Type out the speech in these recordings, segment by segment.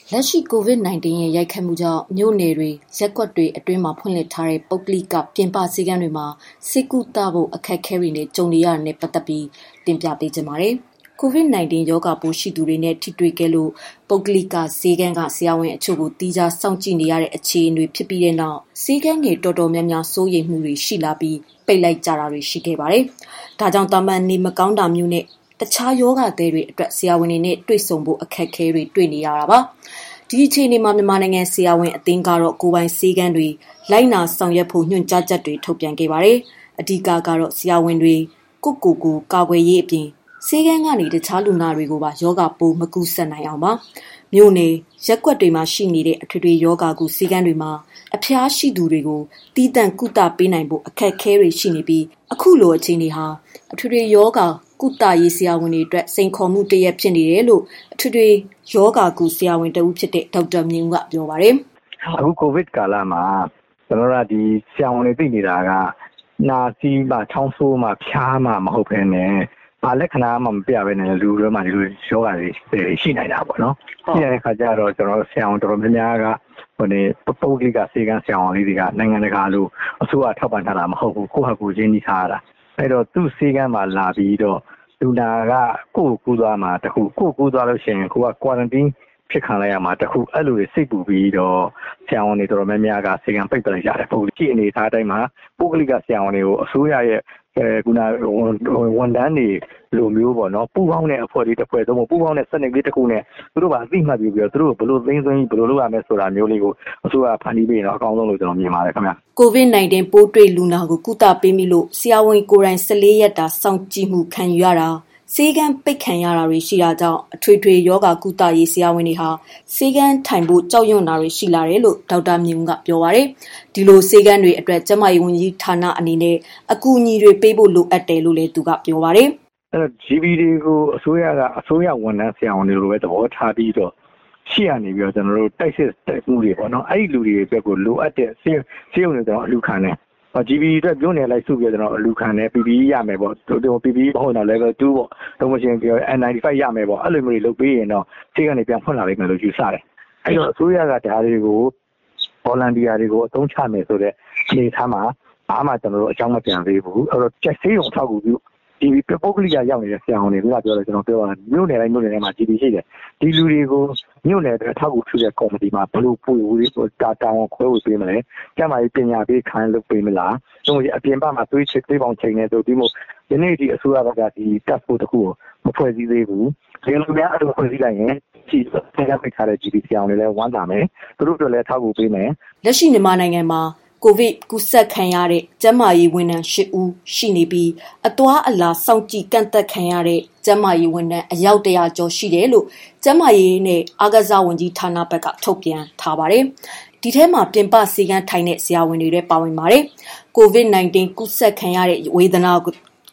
လက်ရှိ COVID-19 ရဲ့ရိုက်ခတ်မှုကြောင့်မြို့နယ်တွေရက်ကွက်တွေအတွင်းမှာဖွင့်လှစ်ထားတဲ့ပုဂ္ဂလိကပြင်ပဆေးခန်းတွေမှာဆေးကုသဖို့အခက်အခဲတွေနဲ့ကြုံနေရတာနဲ့ပတ်သက်ပြီးတင်ပြပေးချင်ပါတယ်။ COVID-19 ရောဂါပိုးရှိသူတွေနဲ့ထိတွေ့ခဲ့လို့ပုဂ္ဂလိကဆေးခန်းကဆရာဝန်အချို့ကိုတီးခြားစောင့်ကြည့်နေရတဲ့အခြေအနေဖြစ်ပြီးတဲ့နောက်ဆေးခန်းတွေတော်တော်များများစိုးရိမ်မှုတွေရှိလာပြီးပိတ်လိုက်ကြတာတွေရှိခဲ့ပါတယ်။ဒါကြောင့်တာမန်နေမကောင်းတာမျိုးနဲ့တခြားယောဂသည်တွေအတွက်ဆရာဝန်တွေနဲ့တွေ့ဆုံဖို့အခက်အခဲတွေတွေ့နေရတာပါ။ဒီအခြေအနေမှာမြန်မာနိုင်ငံဆရာဝန်အသင်းကတော့ကိုယ်ပိုင်ဆေးခန်းတွေလိုက်နာဆောင်ရွက်ဖို့ညွှန်ကြားချက်တွေထုတ်ပြန်ခဲ့ပါတယ်။အဓိကကတော့ဆရာဝန်တွေကိုကာကွယ်ရေးအပြင်ဆေးခန်းကနေတခြားလူနာတွေကိုပါယောဂပိုးမကူးစက်နိုင်အောင်ပါ။မြို့နယ်ရက်ကွက်တွေမှာရှိနေတဲ့အထွေထွေယောဂကုဆေးခန်းတွေမှာအဖျားရှိသူတွေကိုတီးတန့်ကုသပေးနိုင်ဖို့အခက်အခဲတွေရှိနေပြီးအခုလိုအခြေအနေဟာအထွေထွေယောဂကုသရေးဆရာဝန်တွေအတွက်စိန်ခေါ်မှုတစ်ရပ်ဖြစ်နေတယ်လို့အထွေထွေယောဂကုဆရာဝန်တဦးဖြစ်တဲ့ဒေါက်တာမြင့်ဦးကပြောပါတယ်။အခုကိုဗစ်ကာလမှာကျွန်တော်တို့ဒီဆရာဝန်တွေသိနေတာကနာစီးမှချောင်းဆိုးမှဖျားမှမဟုတ်ဘဲနဲ့ဘာလက္ခဏာမှမပြဘဲနဲ့လူတွေမှာဒီလိုယောဂတွေရှိနေတာပေါ့နော်။ရှိတဲ့အခါကျတော့ကျွန်တော်ဆရာဝန်တော်တော်များများကပုဂ္ဂလိကဆေးကန်းဆရာဝန်လေးတွေကနိုင်ငံတကာလိုအစိုးရထောက်ပံ့ထားတာမဟုတ်ဘူးကိုယ့်ဟာကိုယ်ချင်းကြီးထားတာအဲ့တော့သူ့ဆေးကန်းမှာလာပြီးတော့လူနာကကိုယ့်ကိုကူးသွားမှာတခုကိုယ့်ကူးသွားလို့ရှိရင်ကိုက quarantine ဖြစ်ခံလိုက်ရမှာတခုအဲ့လိုစိတ်ပူပြီးတော့ဆရာဝန်တွေတော်တော်များများကဆေးကန်းပိတ်ပလိုက်ကြတယ်ပုံကြည့်အနေထားတိုင်းမှာပုဂ္ဂလိကဆရာဝန်တွေကိုအစိုးရရဲ့ခုနဝန်ထမ်းတွေလိုမျိုးပေါ့နော်ပူပေါင်းတဲ့အဖွဲ့လေးတစ်ဖွဲ့သုံးဖို့ပူပေါင်းတဲ့စနစ်လေးတစ်ခုနဲ့သူတို့ကအသိမှတ်ပြီးတော့သူတို့ဘယ်လိုသိမ်းသွင်းဘယ်လိုလုပ်ရမလဲဆိုတာမျိုးလေးကိုအစိုးရဖန်တီးပေးတော့အကောင်းဆုံးလို့ကျွန်တော်မြင်ပါတယ်ခင်ဗျာ COVID-19 ပိုးတွေ့လူနာကိုကုသပေးမိလို့ဆရာဝန်ကိုယ်တိုင်14ရက်တာစောင့်ကြည့်မှုခံယူရတာဆေးကန်းပိတ်ခံရတာတွေရှိတာကြောင့်အထွေထွေယောဂကုသရေးဆရာဝန်တွေဟာဆေးကန်းထိုင်ဖို့ကြောက်ရွံ့တာတွေရှိလာတယ်လို့ဒေါက်တာမြင့်ဦးကပြောပါတယ်။ဒီလိုဆေးကန်းတွေအတွက်ကျန်းမာရေးဝန်ကြီးဌာနအနေနဲ့အကူအညီတွေပေးဖို့လိုအပ်တယ်လို့လည်းသူကပြောပါတယ်။အဲ့တော့ GB တွေကိုအစိုးရဝန်ထမ်းဆရာဝန်တွေလိုပဲသဘောထားပြီးတော့ရှိရနေပြီးတော့ကျွန်တော်တို့တိုက်စစ်တိုက်မှုတွေပေါ့နော်အဲ့ဒီလူတွေအတွက်ကိုလိုအပ်တဲ့ဆေးရုံတွေကျွန်တော်အလူခံတယ်GB အတွက်ပြောနေလိုက်စုပြီးတော့ကျွန်တော်အလူခံတယ် PPE ရမယ်ပေါ့PPE မဟုတ်တော့ level 2ပေါ့တော့မရှင်ပြော N95 ရမယ်ပေါ့အဲ့လိုမျိုးတွေလုပ်ပေးရင်တော့ဆေးကနေပြန်ဖွင့်လာလိမ့်မယ်လို့ယူဆတယ်အဲ့တော့အစိုးရကဒါတွေကို volunteer တွေကိုအသုံးချမယ်ဆိုတဲ့အနေအထားမှာဘာမှကျွန်တော်တို့အကြောင်းမပြန်သေးဘူးအဲ့တော့ဆေးရုံထောက်ကူပြုဒီပုဂ္ဂလိကရောက်နေတဲ့ဆရာဝန်တွေကပြောတယ်ကျွန်တော်ပြောတာမြို့နယ်တိုင်းမှာ GB ရှိတယ်ဒီလူတွေကိုမြို့နယ်အတွက်ထောက်ကူပြုတဲ့ကော်မတီမှာဘယ်လိုပို့ဝေးတာဝန်ခွဲဝေပေးမလဲကျန်းမာရေးပညာပေးခိုင်းလုပ်ပေးမလားကျွန်တော်အပြင်ဘက်မှာသွေးပေါင်ချိန်နေဆိုပြီးမို့ဒီနေ့ဒီအစိုးရဘက်ကဒီ task force တခုကိုမဖွဲ့စည်းသေးဘူးဒီလိုများအဲ့လိုဖွဲ့စည်းလိုက်ရင်ဒီဆေးကပိတ်ထားတဲ့ GB ဆရာဝန်တွေလည်းဝမ်းသာမယ်သူတို့တို့လည်းထောက်ကူပေးမယ်လက်ရှိမြန်မာနိုင်ငံမှာကိုဗစ်ကူးစက်ခံရတဲ့ကျန်းမာရေးဝန်ထမ်း8ဦးရှိနေပြီးအသွားအလာစောင့်ကြည့်ကန့်သတ်ခံရတဲ့ကျန်းမာရေးဝန်ထမ်းအယောက်100ကျော်ရှိတယ်လို့ကျန်းမာရေးနဲ့အားကစားဝန်ကြီးဌာနဘက်ကထုတ်ပြန်ထားပါတယ်။ဒီထဲမှာပြင်ပဆေးကန်းထိုင်တဲ့ဆရာဝန်တွေလည်းပါဝင်ပါတယ်။ COVID-19 ကူးစက်ခံရတဲ့ဝေဒနာ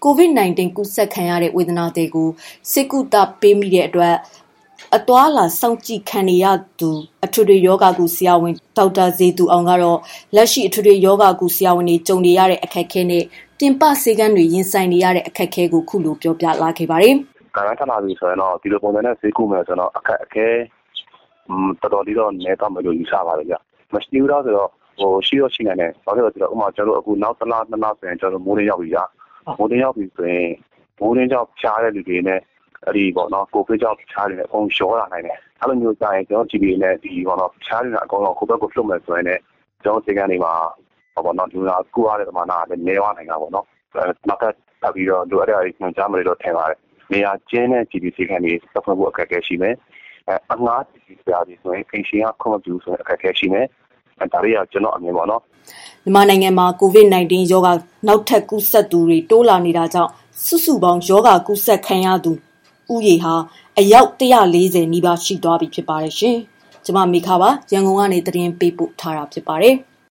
တွေကိုစိတ်ကူတာပေးမိတဲ့အတွက်အသွားလာစောင့်ကြည့်ခံနေရသူအထွေထွေယောဂကုဆရာဝန်ဒေါက်တာဇေသူအောင်ကတော့လက်ရှိအထွေထွေယောဂကုဆရာဝန်တွေကြုံနေရတဲ့အခက်အခဲနဲ့ပြင်ပဆေးကန်းတွေရင်ဆိုင်နေရတဲ့အခက်အခဲကိုခုလိုပြောပြလာခဲ့ပါတယ်။ကာရန်ထလာပြီဆိုရင်တော့ဒီလိုပုံစံနဲ့ဆေးကုမယ်ဆိုတော့အခက်အခဲတော်တော်လေးတော့နည်းတော့မလို့ယူဆပါတယ်ဗျ။မရှိဘူးတော့ဆိုတော့ရှိနေတယ်။ဘာလို့လဲဆိုတော့ဥပမာကျွန်တော်အခုနောက်တစ်လ2လဆိုရင်ကျွန်တော်မိုးရင်းရောက်ပြီဗျ။မိုးရင်းရောက်ပြီဆိုရင်မိုးရင်းကြောင့်ဖြားတဲ့လူတွေနဲ့အဲ့ဒီပေါ့နော်ကိုဗစ်ကြောင့်ဖြားနေတဲ့အကုန်လျှောလာနိုင်တယ်အဲ့လိုမျိုးကြာရင်ကျွန်တော် GB နဲ့ဒီပေါ့နော်ဖြားနေတာအကုန်လုံးကိုဘက်ကိုလှုပ်မယ်ဆိုရင်လည်းကျွန်တော်စေကနေမှာပေါ့နော်ဒီကကူရတဲ့ပမာဏကလည်းနည်းသွားနိုင်တာပေါ့နော်နောက်ထပ်ပြီးတော့လိုအပ်တဲ့ညွှန်ကြားမယ်လို့ထင်ပါတယ်နေရာကျင်းတဲ့ GB စေခန်းတွေစဖွင့်ဖို့အခက်အခဲရှိမယ်အငှား GB ဆရာကြီးဆိုရင်အိမ်ရှင်ကခွင့်မပြုဆိုရင်အခက်အခဲရှိမယ်ဒါတွေကကျွန်တော်အမြင်ပေါ့နော်မြန်မာနိုင်ငံမှာ COVID-19 ရောဂါနောက်ထပ်ကူးစက်သူတွေတိုးလာနေတာကြောင့်စုစုပေါင်းရောဂါကူးစက်ခံရသူဦးရေဟာအယောက်140နီးပါးရှိသွားပြီဖြစ်ပါတယ်ရှင်။ကျွန်မမိခါပါရန်ကုန်ကနေသတင်းပေးပို့ထားတာဖြစ်ပါတယ်။